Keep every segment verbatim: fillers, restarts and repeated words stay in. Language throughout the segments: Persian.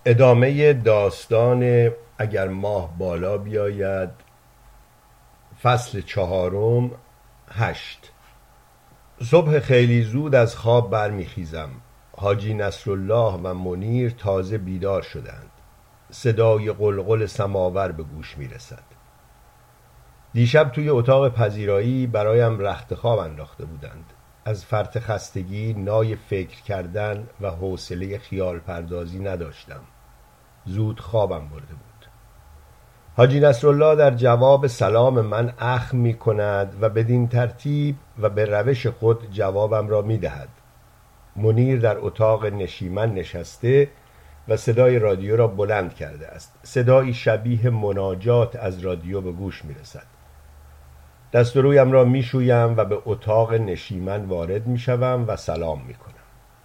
ادامه داستان اگر ماه بالا بیاید، فصل چهارم، هشت. صبح خیلی زود از خواب برمیخیزم. حاجی نصرالله و منیر تازه بیدار شدند. صدای قلقل سماور به گوش میرسد. دیشب توی اتاق پذیرایی برایم رخت خواب انداخته بودند. از فرط خستگی نای فکر کردن و حوصله خیال پردازی نداشتم. زود خوابم برده بود. حاجی نصرالله در جواب سلام من اخم می کند و بدین ترتیب و به روش خود جوابم را می دهد. منیر در اتاق نشیمن نشسته و صدای رادیو را بلند کرده است. صدایی شبیه مناجات از رادیو به گوش می رسد. دست و رویم را می شویم و به اتاق نشیمن وارد می شوم و سلام می کنم.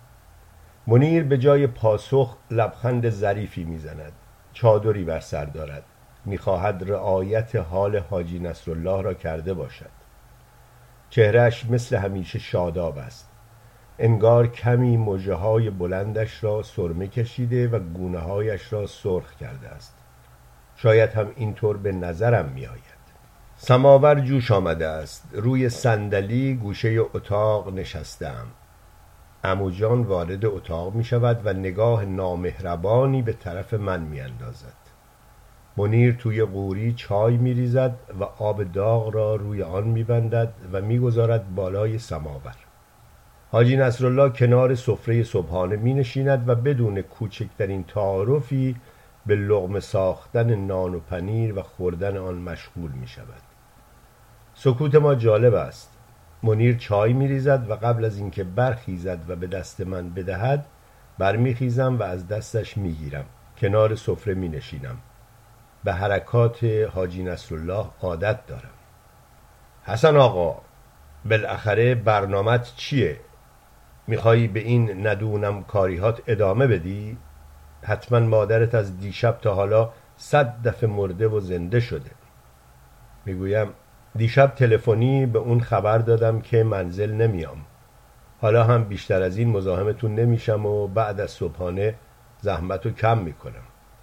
منیر به جای پاسخ لبخند ظریفی می زند. چادری بر سر دارد. می خواهد رعایت حال حاجی نصرالله را کرده باشد. چهرهش مثل همیشه شاداب است. انگار کمی مژه های بلندش را سرمه کشیده و گونه هایش را سرخ کرده است. شاید هم اینطور به نظرم می آید. سماور جوش آمده است. روی صندلی گوشه اتاق نشستم. عمو جان وارد اتاق می شود و نگاه نامهربانی به طرف من می اندازد. منیر توی قوری چای می ریزد و آب داغ را روی آن می بندد و می گذارد بالای سماور. حاجی نصرالله کنار سفره صبحانه می نشیند و بدون کوچکترین تعارفی به لقمه ساختن نان و پنیر و خوردن آن مشغول می شود. سکوت ما جالب است. منیر چای می ریزد و قبل از اینکه برخیزد و به دست من بدهد برمیخیزم و از دستش می گیرم. کنار سفره می نشینم. به حرکات حاجی نصرالله عادت دارم. حسن آقا، بالاخره برنامت چیه؟ میخوایی به این ندونم کاریهات ادامه بدی؟ حتما مادرت از دیشب تا حالا صد دفعه مرده و زنده شده. میگویم دیشب تلفنی به اون خبر دادم که منزل نمیام. حالا هم بیشتر از این مزاحمتون نمیشم و بعد از صبحانه زحمتو کم میکنم.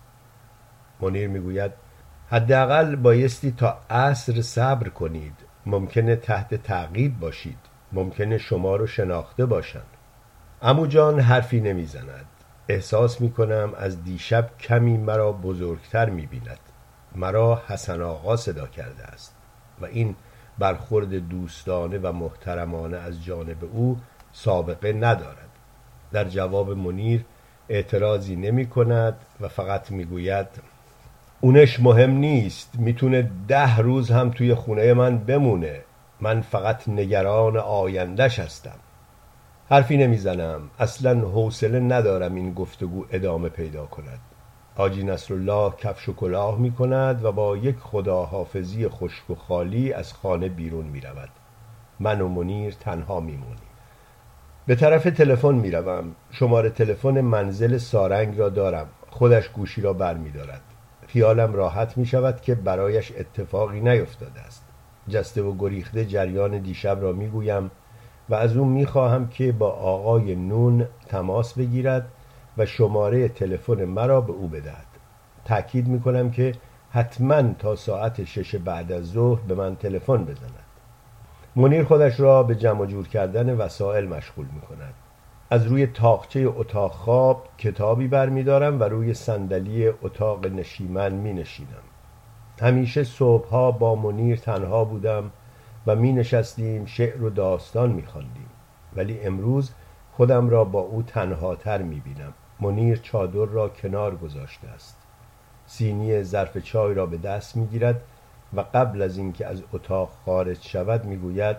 منیر میگوید حداقل بایستی تا عصر صبر کنید. ممکنه تحت تعقیب باشید. ممکنه شما رو شناخته باشن. عمو جان حرفی نمیزند. احساس میکنم از دیشب کمی مرا بزرگتر میبیند. مرا حسن آقا صدا کرده است و این برخورد دوستانه و محترمانه از جانب او سابقه ندارد. در جواب منیر اعتراضی نمی کند و فقط میگوید اونش مهم نیست. میتونه ده روز هم توی خونه من بمونه. من فقط نگران آیندهش هستم. حرفی نمیزنم. اصلا حوصله ندارم این گفتگو ادامه پیدا کند. حاجی نصرالله کفش و کلاه می کند و با یک خداحافظی خشک و خالی از خانه بیرون می رود. من و منیر تنها می مونیم. به طرف تلفن می روم. شماره تلفن منزل سارنگ را دارم. خودش گوشی را بر می دارد. خیالم راحت می شود که برایش اتفاقی نیفتاده است. جسته و گریخته جریان دیشب را می گویم و از او می خواهم که با آقای نون تماس بگیرد و شماره تلفن مرا به او بدهد. تأکید می کنم که حتما تا ساعت شش بعد از ظهر به من تلفن بزند. منیر خودش را به جمع جور کردن وسایل مشغول می کند. از روی تاقچه اتاق خواب کتابی بر می دارم و روی صندلی اتاق نشیمن می نشینم. همیشه صبحها با منیر تنها بودم و می نشستیم شعر و داستان می خواندیم. ولی امروز خودم را با او تنهاتر می بینم. منیر چادر را کنار گذاشته است. سینی ظرف چای را به دست می گیرد و قبل از اینکه از اتاق خارج شود می گوید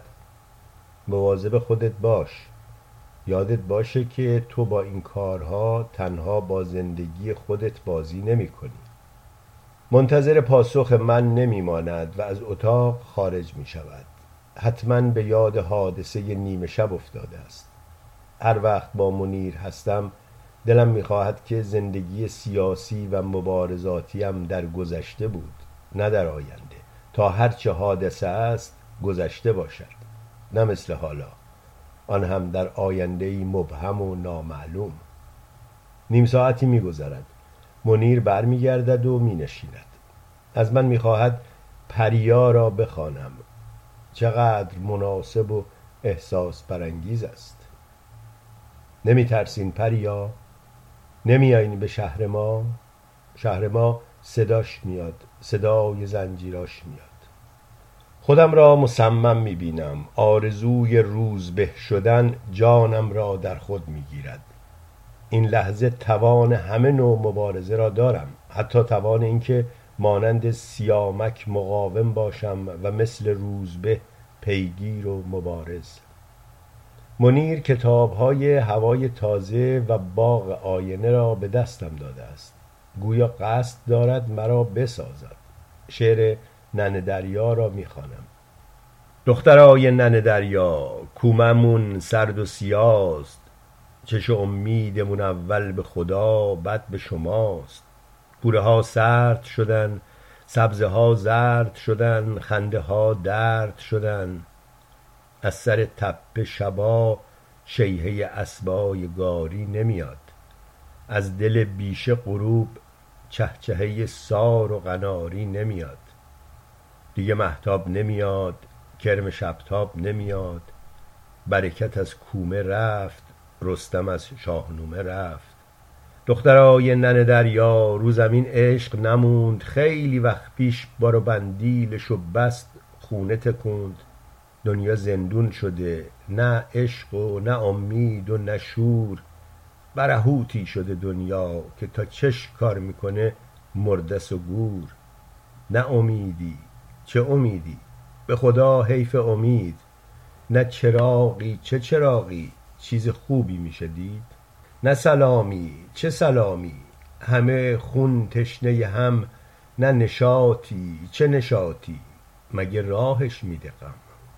مواظب خودت باش. یادت باشه که تو با این کارها تنها با زندگی خودت بازی نمی کنی. منتظر پاسخ من نمی ماند و از اتاق خارج می شود. حتما به یاد حادثه نیمه شب افتاده است. هر وقت با منیر هستم دلم می خواهد که زندگی سیاسی و مبارزاتیم در گذشته بود، نه در آینده. تا هرچه حادثه است گذشته باشد، نه مثل حالا، آن هم در آینده‌ای مبهم و نامعلوم. نیم ساعتی می گذرد. منیر برمیگردد و می نشیند. از من می خواهد پریا را بخوانم. چقدر مناسب و احساس برانگیز است. نمی ترسین پریا؟ نمی آیین به شهر ما؟ شهر ما صداش میاد، صدای زنجیراش میاد. خودم را مصمم می بینم. آرزوی روز به شدن جانم را در خود می گیرد. این لحظه توان همه نوع مبارزه را دارم، حتی توان اینکه مانند سیامک مقاوم باشم و مثل روزبه پیگیر و مبارز. منیر کتاب‌های هوای تازه و باغ آینه را به دستم داده است. گویا قصد دارد مرا بسازد. شعر ننه دریا را می‌خوانم. دخترای ننه دریا، کوممون سرد و سیاست. چش امیدمون اول به خدا، بعد به شماست. کوره ها سرد شدن، سبزه ها زرد شدن، خنده ها درد شدن. از سر تپه شبا شیهه اسبای گاری نمیاد. از دل بیشه غروب چهچهه سار و قناری نمیاد. دیگه مهتاب نمیاد، کرم شبتاب نمیاد. برکت از کومه رفت، رستم از شاهنومه رفت. دخترای ننه دریا، رو زمین عشق نموند. خیلی وقت پیش بارو بندیلشو بست، خونه تکوند. دنیا زندون شده، نه عشق و نه امید و نه شور. برهوتی شده دنیا که تا چش کار میکنه مردس و گور. نه امیدی، چه امیدی، به خدا حیف امید. نه چراغی، چه چراغی، چیز خوبی میشه دید. نه سلامی، چه سلامی، همه خون تشنه هم. نه نشاطی، چه نشاطی، مگه راهش میده غم.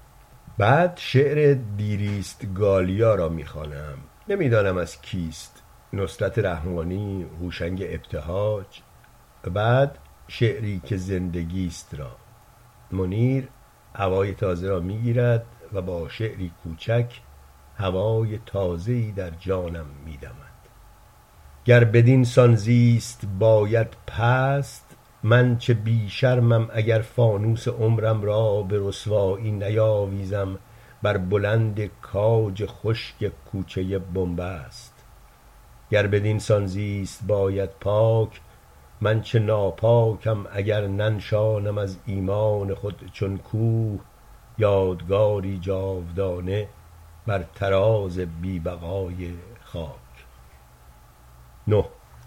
بعد شعر دیریست گالیا را میخوانم. نمیدانم از کیست، نصرت رحمانی، هوشنگ ابتهاج. بعد شعری که زندگیست را. منیر هوای تازه را میگیرد و با شعری کوچک هوای تازه‌ای در جانم میدمد. گر بدین سان زیست باید پست، من چه بی شرمم اگر فانوس عمرم را به رسوایی نیاویزم بر بلند کاج خشک کوچه بنبست. گر بدین سان زیست باید پاک، من چه ناپاکم اگر ننشانم از ایمان خود چون کوه یادگاری جاودانه بر طراز بی بقای خاک. نه.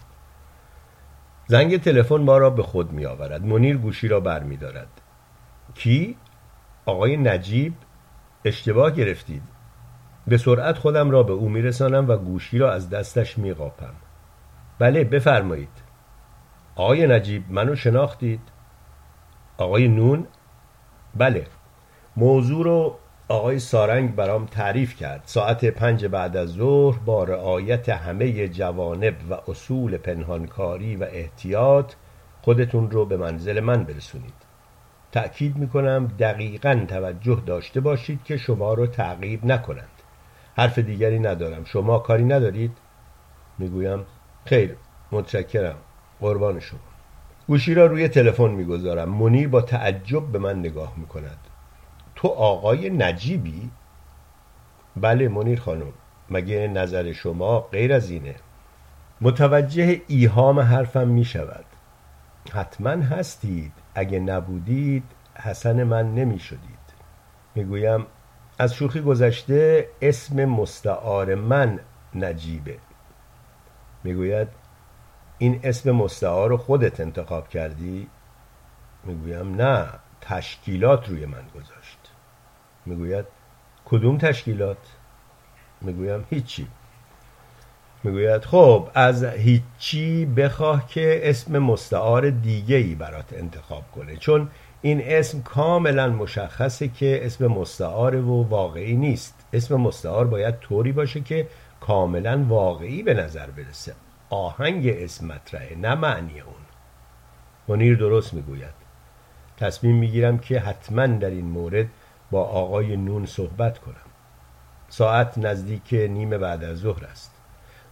زنگ تلفن ما را به خود می آورد. منیر گوشی را بر می دارد. کی؟ آقای نجیب؟ اشتباه گرفتید. به سرعت خودم را به او می رسانم و گوشی را از دستش می قاپم. بله بفرمایید. آقای نجیب منو شناختید؟ آقای نون؟ بله. موضوع رو آقای سارنگ برام تعریف کرد. ساعت پنج بعد از ظهر با رعایت همه جوانب و اصول پنهانکاری و احتیاط خودتون رو به منزل من برسونید. تأکید میکنم دقیقاً توجه داشته باشید که شما رو تعقیب نکنند. حرف دیگری ندارم. شما کاری ندارید؟ میگویم خیر متشکرم، قربان شما. گوشی را روی تلفن میگذارم. منیر با تعجب به من نگاه میکند. تو آقای نجیبی؟ بله منیر خانم، مگه نظر شما غیر از اینه؟ متوجه ایهام حرفم می شود. حتما هستید، اگه نبودید حسن من نمی شدید. میگویم از شوخی گذشته اسم مستعار من نجیبه. میگوید این اسم مستعار رو خودت انتخاب کردی؟ میگویم نه، تشکیلات روی من گذاشت. میگوید کدوم تشکیلات؟ میگویم هیچی. میگوید خب از هیچی بخواه که اسم مستعار دیگه‌ای برات انتخاب کنه، چون این اسم کاملا مشخصه که اسم مستعار و واقعی نیست. اسم مستعار باید طوری باشه که کاملا واقعی به نظر برسه. آهنگ اسم مطرحه، نه معنی اون. منیر درست میگوید. تصمیم میگیرم که حتما در این مورد با آقای نون صحبت کنم. ساعت نزدیک نیم بعد از ظهر است.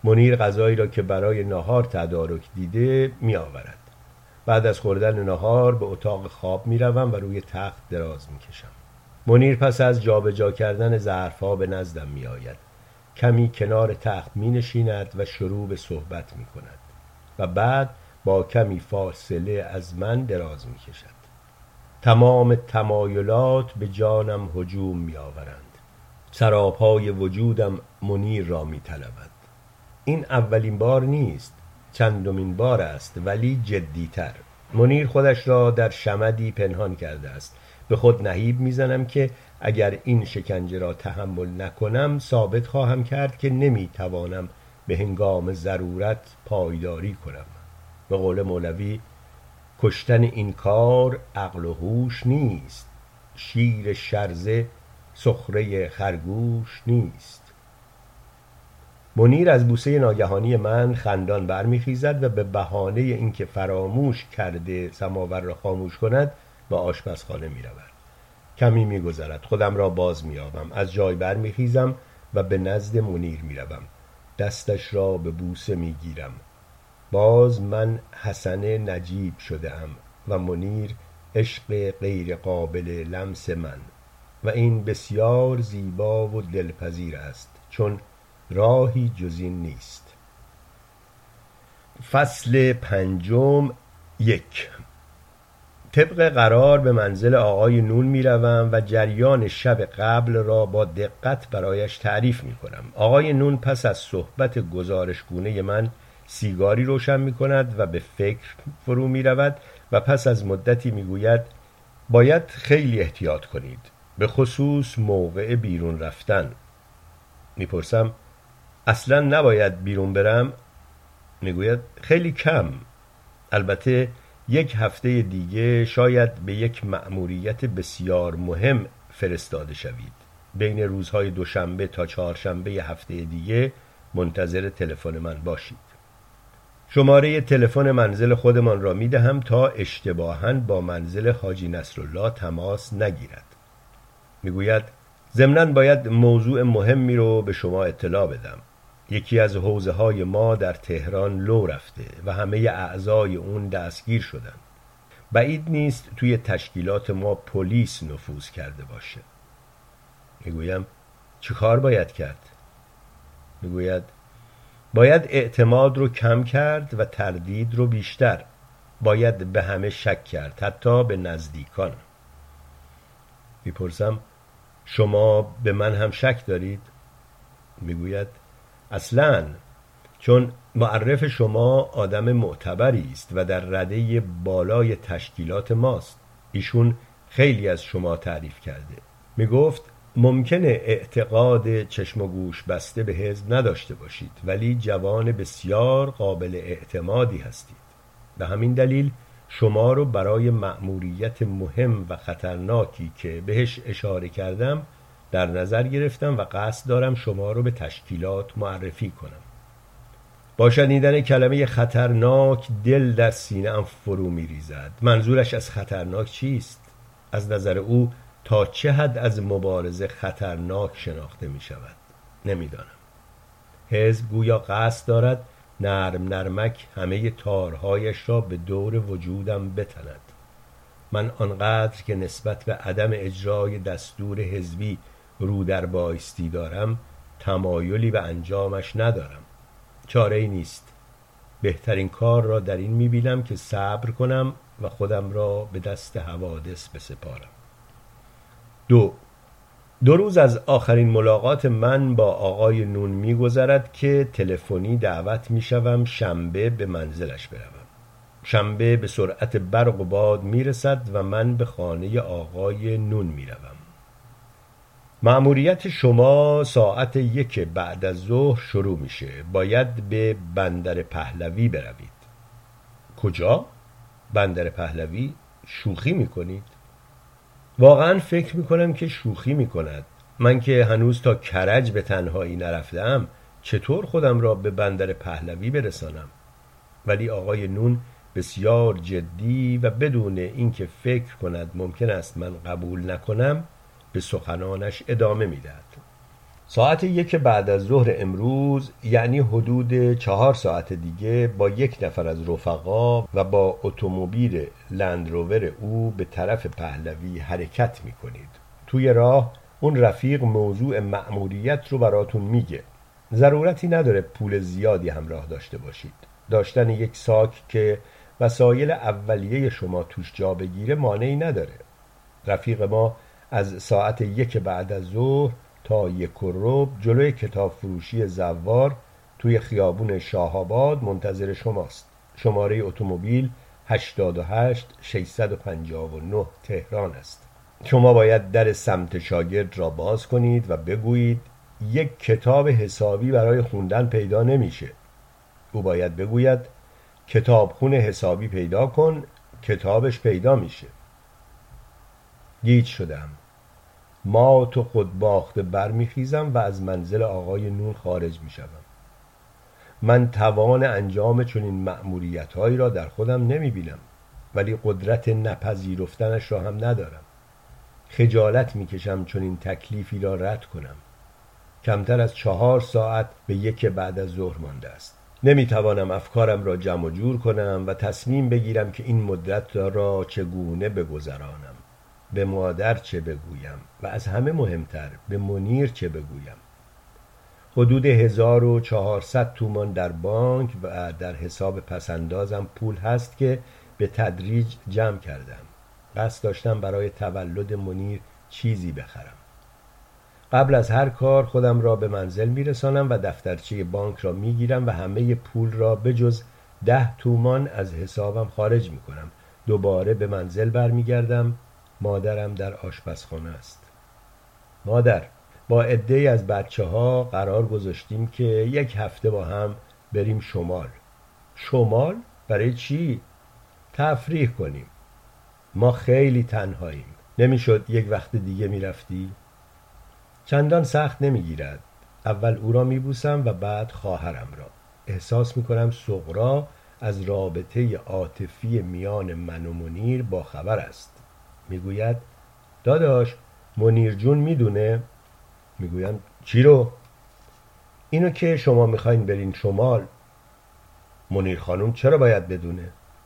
منیر غذایی را که برای نهار تدارک دیده می آورد. بعد از خوردن نهار به اتاق خواب می روم و روی تخت دراز می کشم. منیر پس از جابجا کردن ظرفها به نزدم می آید. کمی کنار تخت می نشیند و شروع به صحبت می کند و بعد با کمی فاصله از من دراز می کشد. تمام تمایلات به جانم هجوم می آورند. سراپای وجودم منیر را می طلبد. این اولین بار نیست، چندمین بار است، ولی جدیتر. منیر خودش را در شمدی پنهان کرده است. به خود نهیب میزنم که اگر این شکنجه را تحمل نکنم ثابت خواهم کرد که نمیتوانم به هنگام ضرورت پایداری کنم. به قول مولوی کشتن این کار عقل و هوش نیست، شیر شرزه سخره خرگوش نیست. منیر از بوسه ناگهانی من خندان برمیخیزد و به بهانه اینکه فراموش کرده سماور را خاموش کند به آشپزخانه میرود. کمی میگذرد، خودم را باز مییابم، از جای برمیخیزم و به نزد منیر میروم. دستش را به بوسه میگیرم. باز من حسن نجیب شده ام و منیر عشق غیر قابل لمس من و این بسیار زیبا و دلپذیر است، چون راهی جز این نیست. فصل پنجم. یک. طبق قرار به منزل آقای نون می روم و جریان شب قبل را با دقت برایش تعریف می کنم. آقای نون پس از صحبت گزارشگونه من سیگاری روشن می کند و به فکر فرو می رود و پس از مدتی می گوید باید خیلی احتیاط کنید، به خصوص موقع بیرون رفتن. می پرسم اصلا نباید بیرون برم؟ می گوید خیلی کم، البته یک هفته دیگه شاید به یک مأموریت بسیار مهم فرستاده شوید. بین روزهای دوشنبه تا چهارشنبه هفته دیگه منتظر تلفن من باشید. شماره تلفن منزل خودمان را می دهم تا اشتباهاً با منزل حاجی نصرالله تماس نگیرد. می گوید ضمناً باید موضوع مهمی رو به شما اطلاع بدم. یکی از حوزه های ما در تهران لو رفته و همه اعضای اون دستگیر شدن. بعید نیست توی تشکیلات ما پلیس نفوذ کرده باشه. میگویم چه کار باید کرد؟ میگوید باید اعتماد رو کم کرد و تردید رو بیشتر. باید به همه شک کرد، حتی به نزدیکان. میپرسم شما به من هم شک دارید؟ میگوید اصلاً، چون معرف شما آدم معتبری است و در رده بالای تشکیلات ماست. ایشون خیلی از شما تعریف کرده. می گفت ممکنه اعتقاد چشم و گوش بسته به حزب نداشته باشید، ولی جوان بسیار قابل اعتمادی هستید. به همین دلیل شما رو برای مأموریت مهم و خطرناکی که بهش اشاره کردم در نظر گرفتم و قصد دارم شما رو به تشکیلات معرفی کنم. با شنیدن کلمه خطرناک دل در سینه ام فرو می ریزد. منظورش از خطرناک چیست؟ از نظر او تا چه حد از مبارزه خطرناک شناخته می شود؟ نمی دانم. حزب گویا قصد دارد نرم نرمک همه تارهایش را به دور وجودم بتند. من آنقدر که نسبت به عدم اجرای دستور حزبی رو در بایستی دارم، تمایلی به انجامش ندارم. چاره ای نیست. بهترین کار را در این میبینم که صبر کنم و خودم را به دست حوادث بسپارم. دو دو روز از آخرین ملاقات من با آقای نون میگذرد که تلفنی دعوت میشوم شنبه به منزلش بروم. شنبه به سرعت برق و باد میرسد و من به خانه آقای نون میروم. مأموریت شما ساعت یک بعد از ظهر شروع میشه. باید به بندر پهلوی بروید. کجا؟ بندر پهلوی؟ شوخی میکنید؟ واقعا فکر میکنم که شوخی میکند. من که هنوز تا کرج به تنهایی نرفتم، چطور خودم را به بندر پهلوی برسانم؟ ولی آقای نون بسیار جدی و بدون اینکه فکر کند ممکن است من قبول نکنم به سخنانش ادامه میدهد. ساعت یک بعد از ظهر امروز، یعنی حدود چهار ساعت دیگه، با یک نفر از رفقا و با اتومبیل لندروور او به طرف پهلوی حرکت میکنید. توی راه اون رفیق موضوع مأموریت رو براتون میگه. ضرورتی نداره پول زیادی همراه داشته باشید. داشتن یک ساک که وسایل اولیه شما توش جا بگیره مانعی نداره. رفیق ما از ساعت یک بعد از ظهر تا یک و ربع جلوی کتاب فروشی زوار توی خیابون شاهآباد منتظر شماست. شماره اتومبیل هشتاد و هشت ششصد و پنجاه و نه تهران است. شما باید در سمت شاگرد را باز کنید و بگویید یک کتاب حسابی برای خوندن پیدا نمیشه. او باید بگوید کتابخونه حسابی پیدا کن، کتابش پیدا میشه. گیج شدم. ما تو خود باخته برمیخیزم و از منزل آقای نون خارج میشوم. من توان انجام چنین مأموریت‌هایی را در خودم نمیبینم، ولی قدرت نپذیرفتنش را هم ندارم. خجالت میکشم چنین تکلیفی را رد کنم. کمتر از چهار ساعت به یک بعد از ظهر مانده است. نمیتوانم افکارم را جمع و جور کنم و تصمیم بگیرم که این مدت را چگونه بگذرانم. به مادر چه بگویم و از همه مهمتر به منیر چه بگویم. حدود هزار و چهارصد تومان در بانک و در حساب پسندازم پول هست که به تدریج جمع کردم. قصد داشتم برای تولد منیر چیزی بخرم. قبل از هر کار خودم را به منزل میرسانم و دفترچه بانک را میگیرم و همه پول را به جز ده تومان از حسابم خارج میکنم. دوباره به منزل برمیگردم. مادرم در آشپزخانه است. مادر، با عده‌ای از بچه ها قرار گذاشتیم که یک هفته با هم بریم شمال. شمال؟ برای چی؟ تفریح کنیم. ما خیلی تنهاییم. نمیشد یک وقت دیگه میرفتی؟ چندان سخت نمیگیرد. اول او را میبوسم و بعد خواهرم را. احساس میکنم سغرا از رابطه عاطفی میان من و منیر با خبر است. میگوید داداش، منیر جون میدونه؟ میگویم چی رو؟ اینو که شما میخواین برین شمال. منیر خانم چرا باید بدونه؟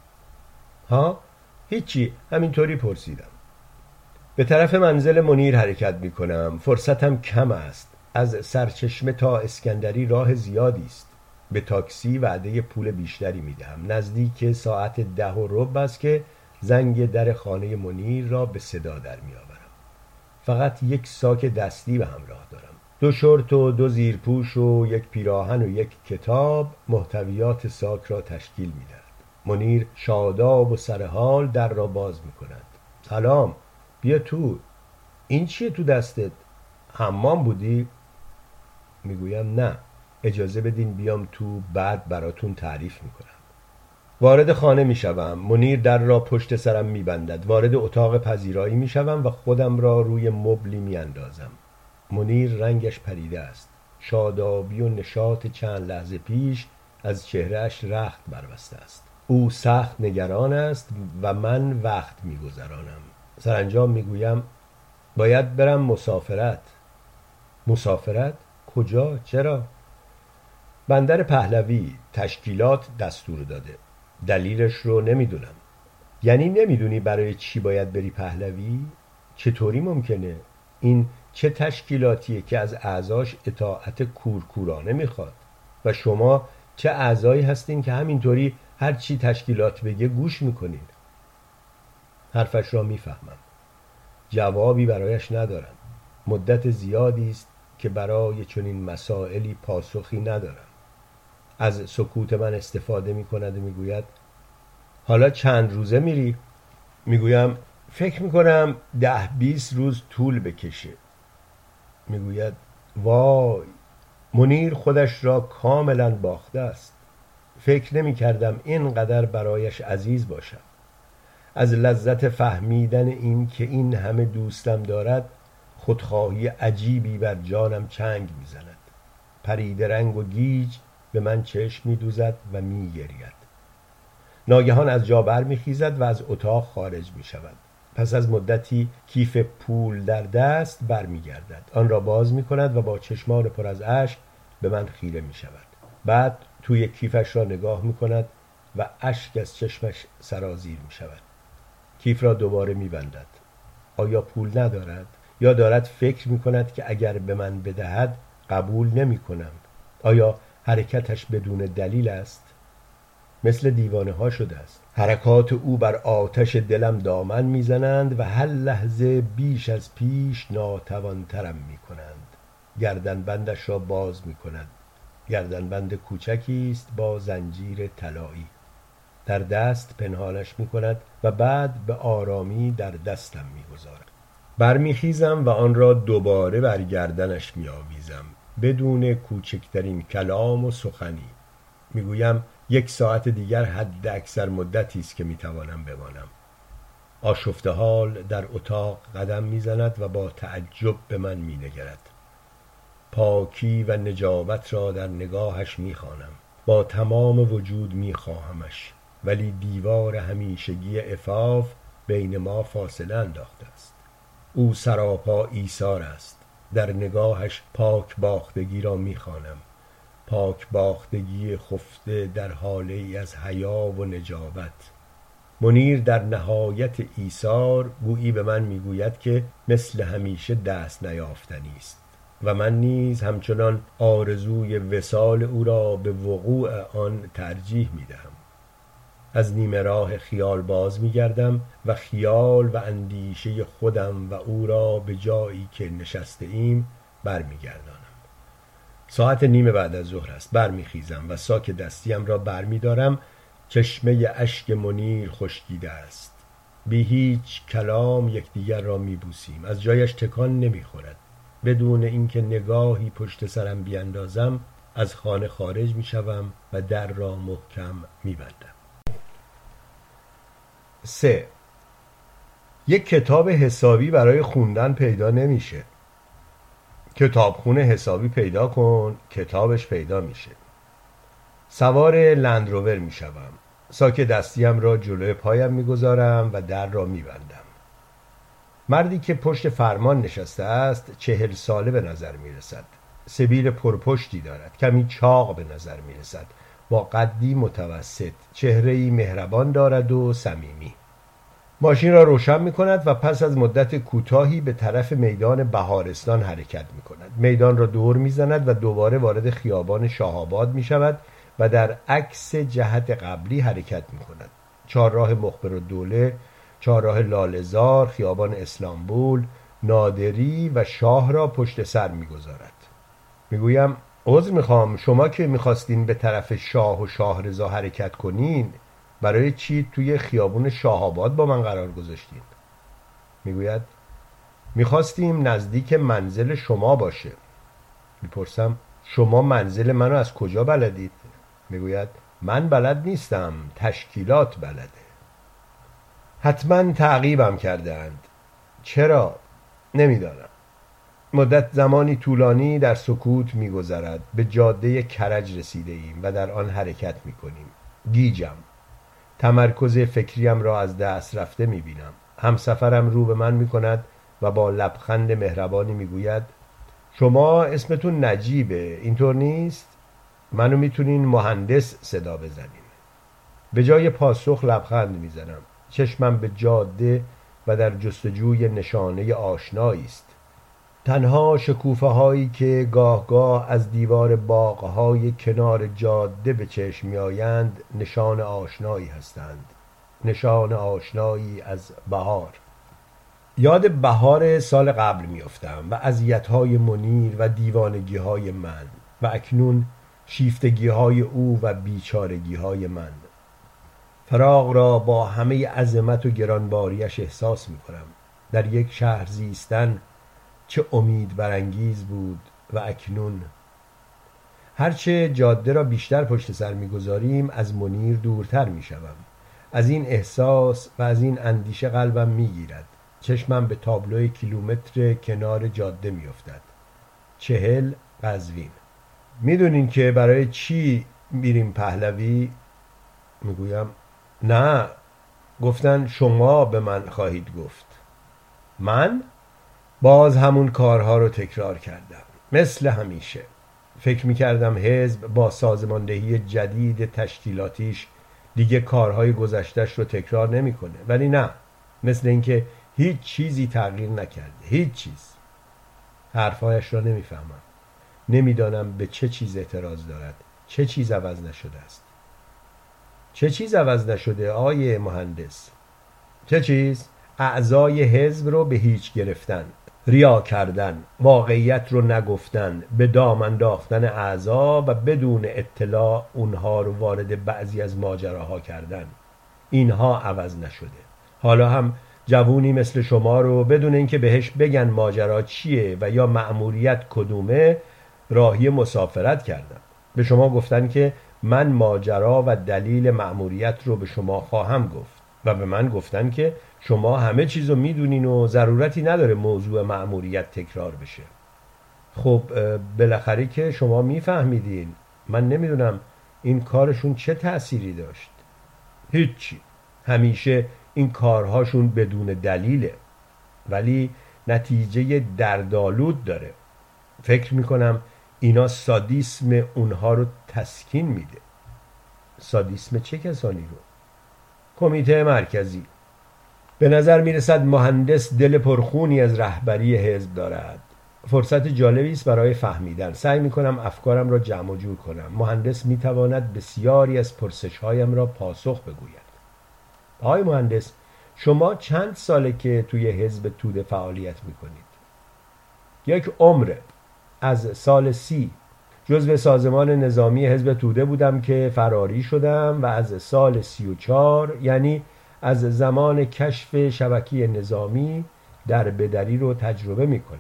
ها؟ هیچی، همینطوری پرسیدم. به طرف منزل منیر حرکت میکنم. فرصتم کم است. از سرچشمه تا اسکندری راه زیادی است. به تاکسی وعده پول بیشتری میدهم. نزدیک ساعت ده و ربع است که زنگ در خانه منیر را به صدا در میآورم. فقط یک ساک دستی به همراه دارم. دو شورت و دو زیرپوش و یک پیراهن و یک کتاب محتویات ساک را تشکیل میدهد. منیر شاداب و سرحال در را باز میکند. سلام، بیا تو. این چیه تو دستت؟ حمام بودی؟ میگویم نه، اجازه بدین بیام تو، بعد براتون تعریف میکنم. وارد خانه میشوم. منیر در را پشت سرم میبندد. وارد اتاق پذیرایی میشوم و خودم را روی مبلی میاندازم. منیر رنگش پریده است. شادابی و نشاط چند لحظه پیش از چهرهش رخت بربسته است. او سخت نگران است و من وقت میگذرانم. سرانجام میگویم باید برم مسافرت. مسافرت؟ کجا؟ چرا؟ بندر پهلوی. تشکیلات دستور داده. دلیلش رو نمیدونم. یعنی نمیدونی برای چی باید بری پهلوی؟ چطوری ممکنه؟ این چه تشکیلاتیه که از اعضاش اطاعت کورکورانه میخواد؟ و شما چه اعضایی هستین که همینطوری هر چی تشکیلات بگه گوش میکنین؟ حرفش را میفهمم. جوابی برایش ندارم. مدت زیادی است که برای چنین مسائلی پاسخی ندارم. از سکوت من استفاده میکند و میگوید حالا چند روزه میری؟ میگویم فکر میکنم ده بیست روز طول بکشه. میگوید وای، منیر خودش را کاملا باخته است. فکر نمیکردم اینقدر برایش عزیز باشم. از لذت فهمیدن این که این همه دوستم دارد خودخواهی عجیبی بر جانم چنگ میزند. پریده رنگ و گیج به من چشم میدوزد و میگرید. ناگهان از جا بر میخیزد و از اتاق خارج میشود. پس از مدتی کیف پول در دست برمیگردد، آن را باز میکند و با چشمان پر از اشک به من خیره میشود. بعد توی کیفش را نگاه میکند و اشک از چشمش سرازیر میشود. کیف را دوباره میبندد. آیا پول ندارد؟ یا دارد فکر میکند که اگر به من بدهد قبول نمیکنم؟ آیا حرکتش بدون دلیل است؟ مثل دیوانه ها شده است. حرکات او بر آتش دلم دامن میزنند و هر لحظه بیش از پیش ناتوانترم میکنند. گردنبندش را باز میکند. گردنبند کوچکی است با زنجیر طلایی. در دست پنهانش میکند و بعد به آرامی در دستم میگذارد. برمیخیزم و آن را دوباره بر گردنش میآویزم بدون کوچکترین کلام و سخنی. میگویم یک ساعت دیگر حد اکثر مدتی است که میتوانم بمانم. آشفته حال در اتاق قدم میزند و با تعجب به من مینگرد. پاکی و نجابت را در نگاهش میخوانم. با تمام وجود میخواهمش، ولی دیوار همیشگی عفاف بین ما فاصله انداخته است. او سراپا ایثار است. در نگاهش پاک باختگی را میخوانم. پاک باختگی خفته در حاله ای از حیا و نجابت. منیر در نهایت ایثار گویی به من میگوید که مثل همیشه دست نیافتنی است و من نیز همچنان آرزوی وصال او را به وقوع آن ترجیح میدهم. از نیمه راه خیال باز میگردم و خیال و اندیشه خودم و او را به جایی که نشسته ایم برمیگردانم. ساعت نیمه بعد از ظهر است. برمیخیزم و ساک دستیم را برمیدارم. چشمه اشک منیر خشکیده است. بی هیچ کلام یکدیگر را میبوسیم. از جایش تکان نمیخورد. بدون اینکه نگاهی پشت سرم بیاندازم از خانه خارج میشوم و در را محکم میبندم. سه. یک کتاب حسابی برای خوندن پیدا نمیشه. کتابخونه حسابی پیدا کن، کتابش پیدا میشه. سوار لندروور میشوم. ساک دستیم را جلوی پایم میگذارم و در را میبندم. مردی که پشت فرمان نشسته است چهل ساله به نظر میرسد. سبیل پرپشتی دارد. کمی چاق به نظر میرسد. با قدی متوسط. چهره‌ای مهربان دارد و صمیمی. ماشین را روشن می کند و پس از مدت کوتاهی به طرف میدان بهارستان حرکت می کند. میدان را دور می زند و دوباره وارد خیابان شاهآباد می شود و در عکس جهت قبلی حرکت می کند. چهارراه مخبرالدوله، چهارراه لاله‌زار، خیابان اسلامبول، نادری و شاه را پشت سر می گذارد. می گویم عذر می خواهم، شما که می خواستین به طرف شاه و شاهرضا حرکت کنین، برای چی توی خیابون شاهآباد با من قرار گذاشتین؟ میگوید میخواستیم نزدیک منزل شما باشه. میپرسم شما منزل منو از کجا بلدید؟ میگوید من بلد نیستم، تشکیلات بلده. حتما تعقیبم کردند. چرا؟ نمیدانم. مدت زمانی طولانی در سکوت میگذرد. به جاده کرج رسیده ایم و در آن حرکت میکنیم. گیجم. تمرکز فکریم را از دست رفته میبینم. همسفرم رو به من میکند و با لبخند مهربانی میگوید شما اسمتون نجیبه، اینطور نیست؟ منو میتونین مهندس صدا بزنین. به جای پاسخ لبخند میزنم. چشمم به جاده و در جستجوی نشانه آشنایی است. تنها شکوفه هایی که گاه گاه از دیوار باغهای کنار جاده به چشم می آیند نشان آشنایی هستند. نشان آشنایی از بهار. یاد بهار سال قبل می افتم و اذیت‌های منیر و دیوانگی‌های من و اکنون شیفتگی‌های او و بیچارگی‌های من. فراق را با همه عظمت و گرانباریش احساس می کنم. در یک شهر زیستن چه امید برانگیز بود و اکنون هرچه جاده را بیشتر پشت سر می‌گذاریم از منیر دورتر می‌شوم. از این احساس و از این اندیشه قلبم می‌گیرد. چشمم به تابلوی کیلومتر کنار جاده می‌افتد. چهل قزوین. می‌دونین که برای چی میریم پهلوی؟ میگویم نه، گفتن شما به من خواهید گفت. من باز همون کارها رو تکرار کردم مثل همیشه. فکر میکردم حزب با سازماندهی جدید تشکیلاتیش دیگه کارهای گذشتش رو تکرار نمیکنه، ولی نه، مثل اینکه هیچ چیزی تغییر نکرده. هیچ چیز. حرفایش را نمیفهمم. نمیدانم به چه چیز اعتراض دارد. چه چیز عوض نشده است؟ چه چیز عوض نشده آقای مهندس؟ چه چیز؟ اعضای حزب رو به هیچ گرفتن، ریا کردن، واقعیت رو نگفتن، به دام انداختن اعضا و بدون اطلاع اونها رو وارد بعضی از ماجراها کردن. اینها عوض نشده. حالا هم جوونی مثل شما رو بدون اینکه بهش بگن ماجرا چیه و یا مأموریت کدومه راهی مسافرت کردن. به شما گفتن که من ماجرا و دلیل مأموریت رو به شما خواهم گفت و به من گفتن که شما همه چیزو میدونین و ضرورتی نداره موضوع مأموریت تکرار بشه. خب بالاخره که شما میفهمیدین. من نمیدونم این کارشون چه تأثیری داشت. هیچی. همیشه این کارهاشون بدون دلیله، ولی نتیجه دردآلود داره. فکر میکنم اینا سادیسم اونها رو تسکین میده. سادیسم چه کسانی رو؟ کمیته مرکزی. به نظر میرسد مهندس دل پرخونی از رهبری حزب دارد. فرصت جالبی است برای فهمیدن. سعی میکنم افکارم را جمع و جور کنم. مهندس میتواند بسیاری از پرسش‌هایم را پاسخ بگوید. آقای مهندس، شما چند ساله که توی حزب توده فعالیت میکنید؟ یک عمره. از سال سی جزو سازمان نظامی حزب توده بودم که فراری شدم و از سال سی و چار، یعنی از زمان کشف شبکه نظامی، در بدری رو تجربه میکنم.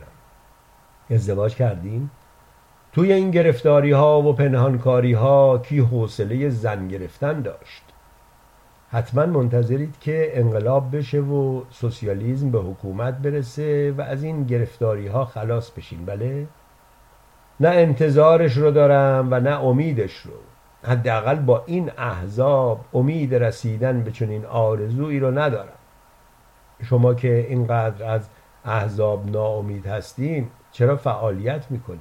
ازدواج کردین؟ توی این گرفتاری ها و پنهانکاری ها کی حوصله زن گرفتن داشت؟ حتما منتظرید که انقلاب بشه و سوسیالیسم به حکومت برسه و از این گرفتاری ها خلاص بشین، بله؟ نه انتظارش رو دارم و نه امیدش رو. حداقل با این احزاب امید رسیدن به چنین آرزویی رو ندارم. شما که اینقدر از احزاب ناامید هستین چرا فعالیت میکنین؟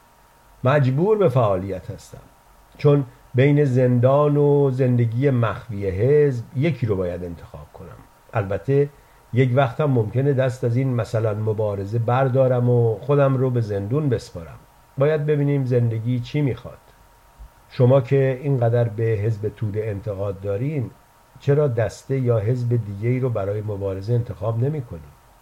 مجبور به فعالیت هستم، چون بین زندان و زندگی مخفی حزب یکی رو باید انتخاب کنم. البته یک وقت هم ممکنه دست از این مثلا مبارزه بردارم و خودم رو به زندون بسپارم. باید ببینیم زندگی چی میخواد. شما که اینقدر به حزب توده انتقاد دارین چرا دسته یا حزب دیگه‌ای رو برای مبارزه انتخاب نمی‌کنین؟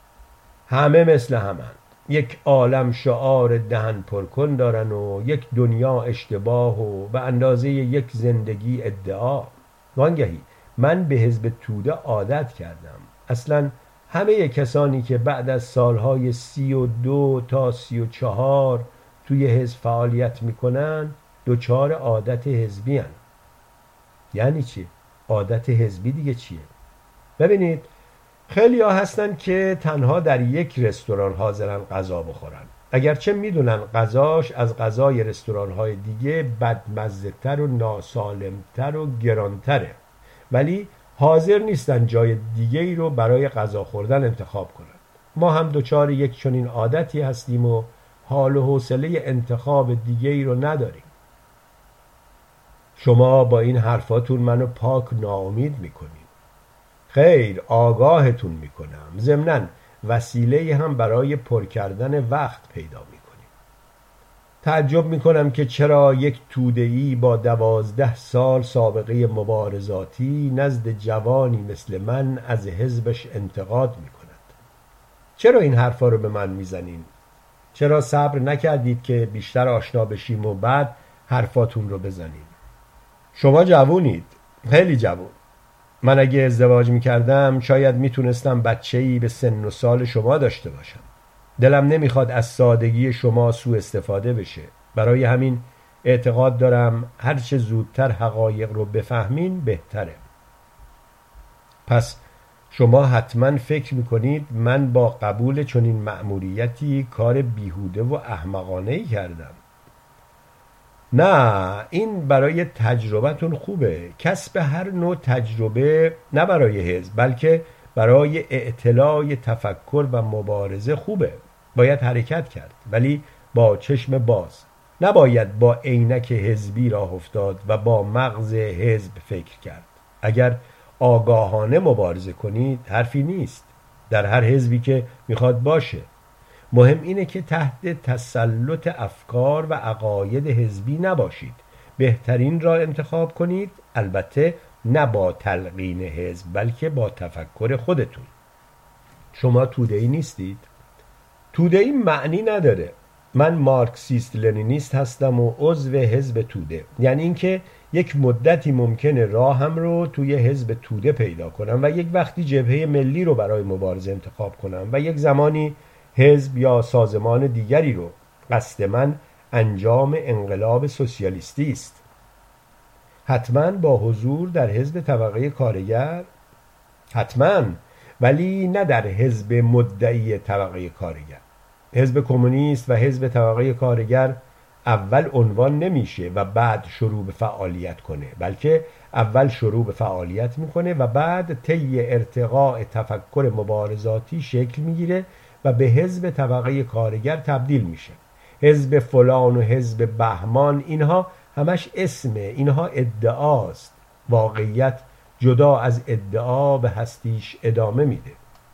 همه مثل همند. یک عالم شعار دهن پرکن دارن و یک دنیا اشتباه و به اندازه یک زندگی ادعا. وانگهی من به حزب توده عادت کردم. اصلا همه کسانی که بعد از سالهای سی و دو تا سی و چهار توی حزب فعالیت میکنن دوچار عادت حزبی هن. یعنی چی؟ عادت حزبی دیگه چیه؟ ببینید، خیلی ها هستن که تنها در یک رستوران حاضرن غذا بخورن، اگرچه میدونن غذاش از غذای رستوران های دیگه بدمزه تر و ناسالمتر و گرانتره، ولی حاضر نیستن جای دیگه ای رو برای غذا خوردن انتخاب کنن. ما هم دوچار یک چنین عادتی هستیم و حال و حوصله انتخاب دیگه ای رو نداریم. شما با این حرفاتون منو پاک ناامید میکنین. خیر، آگاهتون میکنم. ضمناً وسیله هم برای پر کردن وقت پیدا میکنیم. تعجب میکنم که چرا یک توده‌ای با دوازده سال سابقه مبارزاتی نزد جوانی مثل من از حزبش انتقاد میکند. چرا این حرفا رو به من میزنین؟ چرا صبر نکردید که بیشتر آشنا بشیم و بعد حرفاتون رو بزنیم؟ شما جوونید، خیلی جوون. من اگه ازدواج میکردم شاید میتونستم بچه‌ای به سن و سال شما داشته باشم. دلم نمیخواد از سادگی شما سوء استفاده بشه. برای همین اعتقاد دارم هرچه زودتر حقایق رو بفهمین بهتره. پس شما حتما فکر میکنید من با قبول چنین مأموریتی کار بیهوده و احمقانه‌ای کردم. نه، این برای تجربتون خوبه. کسب هر نوع تجربه نه برای حزب بلکه برای اعتلاع تفکر و مبارزه خوبه. باید حرکت کرد، ولی با چشم باز. نباید با عینک حزبی راه افتاد و با مغز حزب فکر کرد. اگر آگاهانه مبارزه کنید حرفی نیست، در هر حزبی که میخواد باشه. مهم اینه که تحت تسلط افکار و عقاید حزبی نباشید. بهترین را انتخاب کنید، البته نه با تلقین حزب بلکه با تفکر خودتون. شما توده‌ای نیستید؟ توده‌ای معنی نداره. من مارکسیست لنینیست هستم و عضو حزب توده. یعنی اینکه یک مدتی ممکنه راهم رو توی حزب توده پیدا کنم و یک وقتی جبهه ملی رو برای مبارزه انتخاب کنم و یک زمانی حزب یا سازمان دیگری رو. قصد من انجام انقلاب سوسیالیستی است. حتما با حضور در حزب طبقه کارگر؟ حتما، ولی نه در حزب مدعی طبقه کارگر. حزب کمونیست و حزب طبقه کارگر اول عنوان نمیشه و بعد شروع به فعالیت کنه، بلکه اول شروع به فعالیت میکنه و بعد طی ارتقاء تفکر مبارزاتی شکل میگیره و به حزب طبقه کارگر تبدیل میشه. حزب فلان و حزب بهمان، اینها همش اسمه، اینها ادعاست. واقعیت جدا از ادعا به هستیش ادامه میده.